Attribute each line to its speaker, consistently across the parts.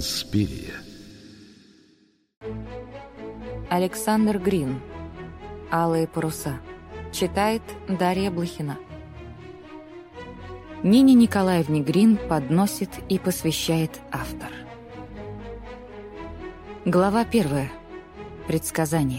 Speaker 1: Инспирия.
Speaker 2: Александр Грин. «Алые паруса». Читает Дарья Блохина. Нине Николаевне Грин подносит и посвящает автор. Глава 1. Предсказание.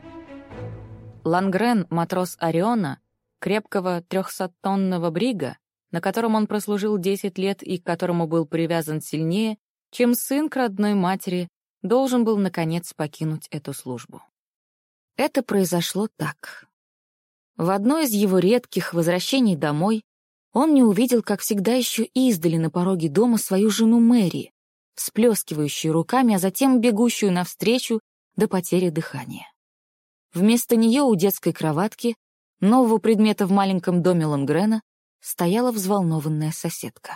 Speaker 2: Лангрен, матрос Ориона, крепкого 300-тонного брига, на котором он прослужил 10 лет и к которому был привязан сильнее, чем сын к родной матери, должен был, наконец, покинуть эту службу. Это произошло так. В одно из его редких возвращений домой он не увидел, как всегда еще издали на пороге дома, свою жену Мэри, всплескивающую руками, а затем бегущую навстречу до потери дыхания. Вместо нее у детской кроватки, нового предмета в маленьком доме Лангрена, стояла взволнованная соседка.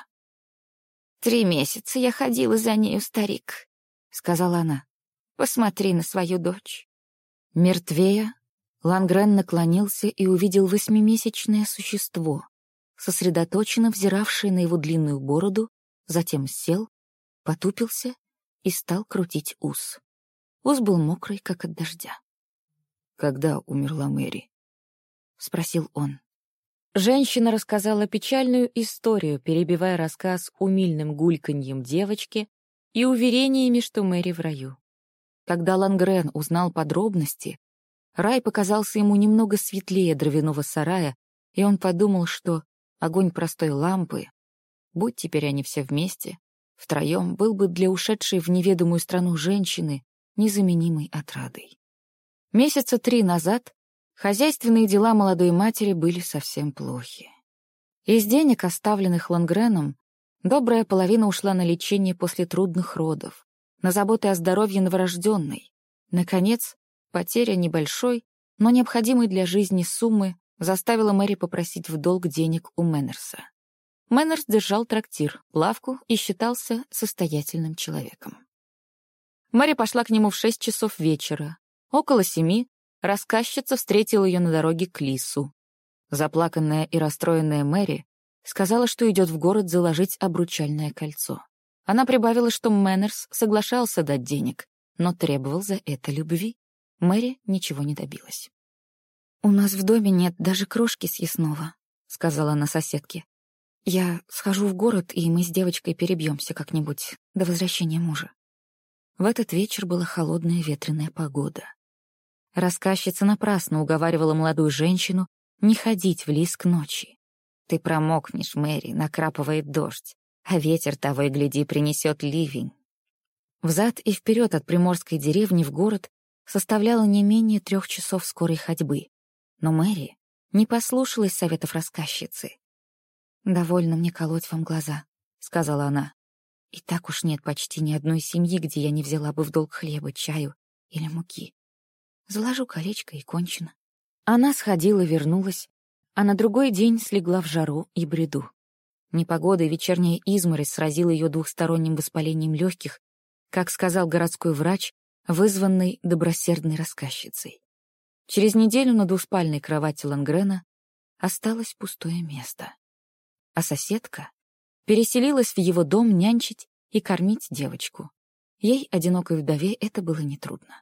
Speaker 3: 3 месяца я ходила за нею, старик, — сказала она. Посмотри на свою дочь.
Speaker 2: Мертвея, Лангрен наклонился и увидел 8-месячное существо, сосредоточенно взиравшее на его длинную бороду, затем сел, потупился и стал крутить ус. Ус был мокрый, как от дождя.
Speaker 4: «Когда умерла Мэри?»
Speaker 2: — спросил он. Женщина рассказала печальную историю, перебивая рассказ умильным гульканьем девочки и уверениями, что Мэри в раю. Когда Лангрен узнал подробности, рай показался ему немного светлее дровяного сарая, и он подумал, что огонь простой лампы, будь теперь они все вместе, втроем, был бы для ушедшей в неведомую страну женщины незаменимой отрадой. Месяца 3 назад хозяйственные дела молодой матери были совсем плохи. Из денег, оставленных Лангреном, добрая половина ушла на лечение после трудных родов, на заботы о здоровье новорожденной. Наконец, потеря небольшой, но необходимой для жизни суммы заставила Мэри попросить в долг денег у Мэннерса. Мэннерс держал трактир, лавку и считался состоятельным человеком. Мэри пошла к нему в 6 часов вечера. Около 7 рассказчица встретила ее на дороге к Лису. Заплаканная и расстроенная Мэри сказала, что идет в город заложить обручальное кольцо. Она прибавила, что Мэннерс соглашался дать денег, но требовал за это любви. Мэри ничего не добилась. «У нас в доме нет даже крошки съестного», — сказала она соседке. «Я схожу в город, и мы с девочкой перебьемся как-нибудь до возвращения мужа». В этот вечер была холодная ветреная погода. Рассказчица напрасно уговаривала молодую женщину не ходить в лес к ночи. «Ты промокнешь, Мэри, накрапывает дождь, а ветер того и гляди принесет ливень». Взад и вперед от приморской деревни в город составляло не менее 3 часов скорой ходьбы. Но Мэри не послушалась советов рассказчицы. «Довольно мне колоть вам глаза», — сказала она. «И так уж нет почти ни одной семьи, где я не взяла бы в долг хлеба, чаю или муки. Заложу колечко и кончено». Она сходила, вернулась, а на другой день слегла в жару и бреду. Непогода и вечерняя изморозь сразила ее двухсторонним воспалением легких, как сказал городской врач, вызванный добросердной рассказчицей. Через неделю на двуспальной кровати Лангрена осталось пустое место. А соседка переселилась в его дом нянчить и кормить девочку. Ей, одинокой вдове, это было нетрудно.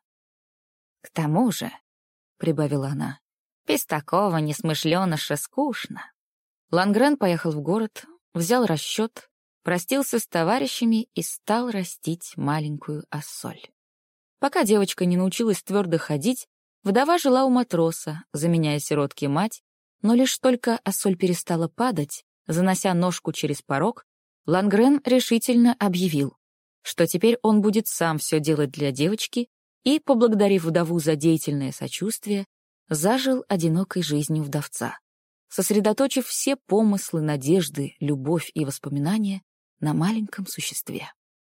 Speaker 2: «К тому же», — прибавила она, — «без такого несмышленыша скучно». Лангрен поехал в город, взял расчет, простился с товарищами и стал растить маленькую Ассоль. Пока девочка не научилась твердо ходить, вдова жила у матроса, заменяя сиротке мать, но лишь только Ассоль перестала падать, занося ножку через порог, Лангрен решительно объявил, что теперь он будет сам все делать для девочки и, поблагодарив вдову за деятельное сочувствие, зажил одинокой жизнью вдовца, сосредоточив все помыслы, надежды, любовь и воспоминания на маленьком существе.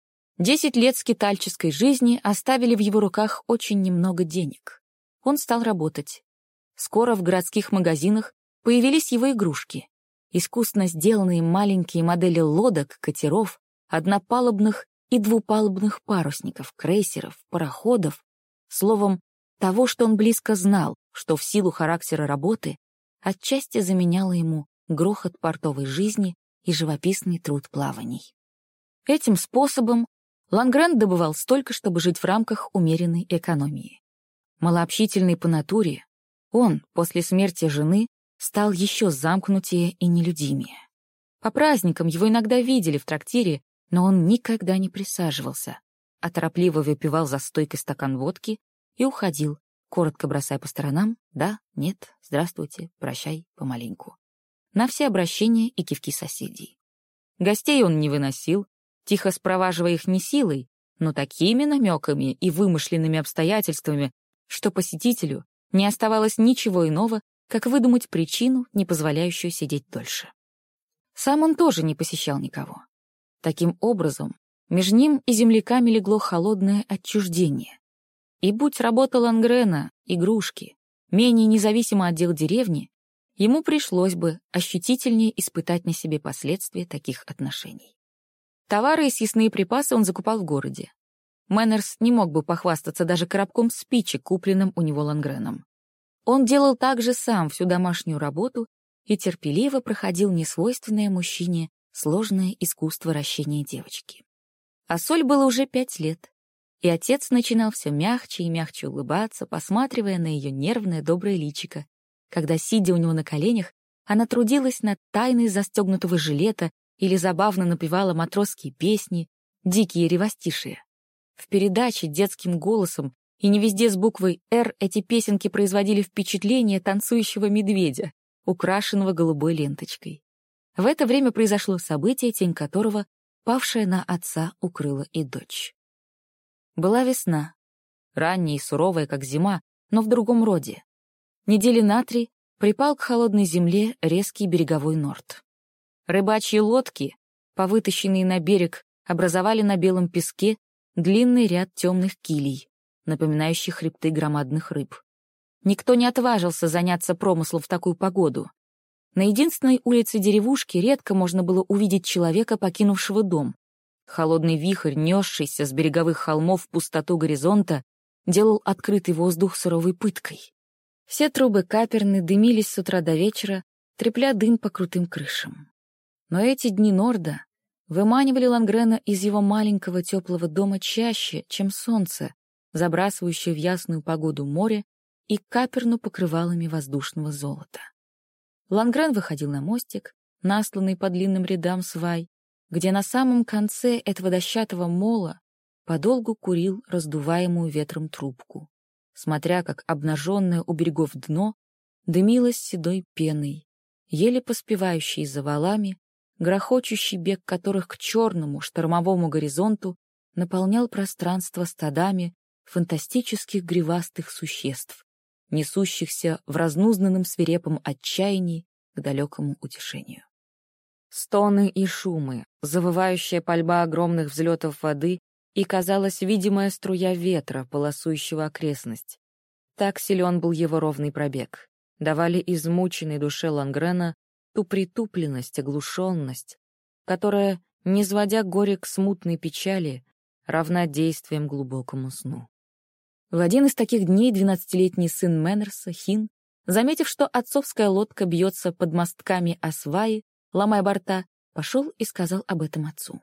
Speaker 2: 10 лет скитальческой жизни оставили в его руках очень немного денег. Он стал работать. Скоро в городских магазинах появились его игрушки. Искусно сделанные маленькие модели лодок, катеров, однопалубных и двупалубных парусников, крейсеров, пароходов, словом, того, что он близко знал, что в силу характера работы отчасти заменяло ему грохот портовой жизни и живописный труд плаваний. Этим способом Лангрен добывал столько, чтобы жить в рамках умеренной экономии. Малообщительный по натуре, он, после смерти жены, стал еще замкнутее и нелюдимее. По праздникам его иногда видели в трактире, но он никогда не присаживался, а торопливо выпивал за стойкой стакан водки и уходил, коротко бросая по сторонам «да», «нет», «здравствуйте», «прощай», «помаленьку» на все обращения и кивки соседей. Гостей он не выносил, тихо спроваживая их не силой, но такими намеками и вымышленными обстоятельствами, что посетителю не оставалось ничего иного, как выдумать причину, не позволяющую сидеть дольше. Сам он тоже не посещал никого. Таким образом, между ним и земляками легло холодное отчуждение. И будь работа Лангрена, игрушки, менее независимо от дел деревни, ему пришлось бы ощутительнее испытать на себе последствия таких отношений. Товары и съестные припасы он закупал в городе. Мэннерс не мог бы похвастаться даже коробком спичек, купленным у него Лангреном. Он делал также сам всю домашнюю работу и терпеливо проходил несвойственное мужчине сложное искусство ращения девочки. А Соль было уже 5 лет, и отец начинал все мягче и мягче улыбаться, посматривая на ее нервное доброе личико, когда, сидя у него на коленях, она трудилась над тайной застегнутого жилета или забавно напевала матросские песни, дикие ревостишие. В передаче детским голосом и не везде с буквой «Р» эти песенки производили впечатление танцующего медведя, украшенного голубой ленточкой. В это время произошло событие, тень которого, павшая на отца, укрыла и дочь. Была весна, ранняя и суровая, как зима, но в другом роде. Недели на 3 припал к холодной земле резкий береговой норд. Рыбачьи лодки, повытащенные на берег, образовали на белом песке длинный ряд темных килей, напоминающих хребты громадных рыб. Никто не отважился заняться промыслом в такую погоду. На единственной улице деревушки редко можно было увидеть человека, покинувшего дом. Холодный вихрь, несшийся с береговых холмов в пустоту горизонта, делал открытый воздух суровой пыткой. Все трубы каперны дымились с утра до вечера, трепля дым по крутым крышам. Но эти дни норда выманивали Лангрена из его маленького теплого дома чаще, чем солнце, забрасывающее в ясную погоду море и каперну покрывалами воздушного золота. Лангрен выходил на мостик, насланный по длинным рядам свай, где на самом конце этого дощатого мола подолгу курил раздуваемую ветром трубку, смотря как обнаженное у берегов дно дымилось седой пеной, еле поспевающей за валами, грохочущий бег которых к черному штормовому горизонту наполнял пространство стадами фантастических гривастых существ, несущихся в разнузданном свирепом отчаянии к далекому утешению. Стоны и шумы, завывающая пальба огромных взлетов воды и, казалось, видимая струя ветра, полосующего окрестность. Так силен был его ровный пробег. Давали измученной душе Лангрена ту притупленность, оглушенность, которая, низводя горе к смутной печали, равна действиям глубокому сну. В один из таких дней 12-летний сын Мэннерса, Хин, заметив, что отцовская лодка бьется под мостками о сваи, ломая борта, пошел и сказал об этом отцу.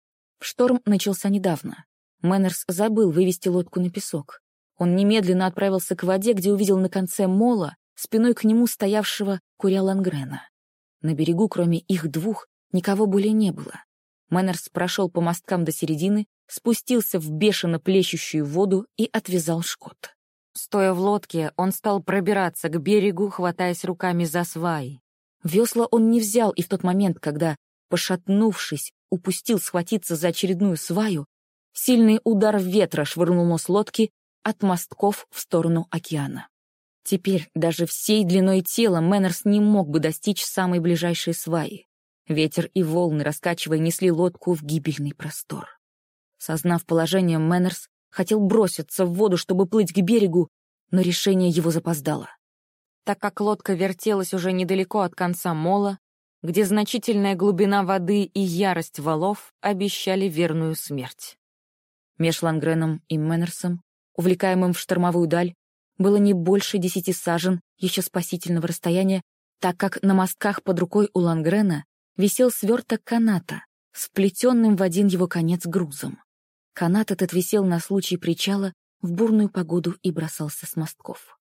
Speaker 2: Шторм начался недавно. Мэннерс забыл вывести лодку на песок. Он немедленно отправился к воде, где увидел на конце мола спиной к нему стоявшего куря Лангрена. На берегу, кроме их двух, никого более не было. Мэннерс прошел по мосткам до середины, спустился в бешено плещущую воду и отвязал шкот. Стоя в лодке, он стал пробираться к берегу, хватаясь руками за сваи. Весла он не взял, и в тот момент, когда, пошатнувшись, упустил схватиться за очередную сваю, сильный удар ветра швырнул нос лодки от мостков в сторону океана. Теперь даже всей длиной тела Мэннерс не мог бы достичь самой ближайшей сваи. Ветер и волны, раскачивая, несли лодку в гибельный простор. Сознав положение, Мэннерс хотел броситься в воду, чтобы плыть к берегу, но решение его запоздало. Так как лодка вертелась уже недалеко от конца мола, где значительная глубина воды и ярость валов обещали верную смерть. Меж Лангреном и Мэннерсом, увлекаемым в штормовую даль, было не больше 10 сажен еще спасительного расстояния, так как на мостках под рукой у Лангрена висел сверток каната с вплетенным в один его конец грузом. Канат этот висел на случай причала в бурную погоду и бросался с мостков.